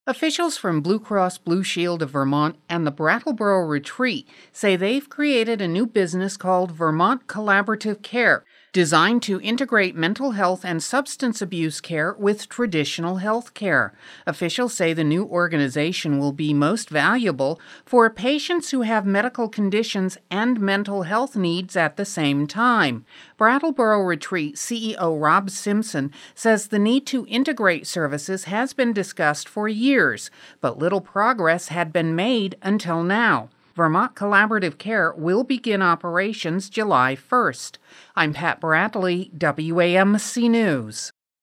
Officials from Blue Cross Blue Shield of Vermont and the Brattleboro Retreat say they've created a new business called Vermont Collaborative Care, designed to integrate mental health and substance abuse care with traditional health care. Officials say the new organization will be most valuable for patients who have medical conditions and mental health needs at the same time. Brattleboro Retreat CEO Rob Simpson says the need to integrate services has been discussed for years, but little progress had been made until now. Vermont Collaborative Care will begin operations July 1st. I'm Pat Bradley, WAMC News.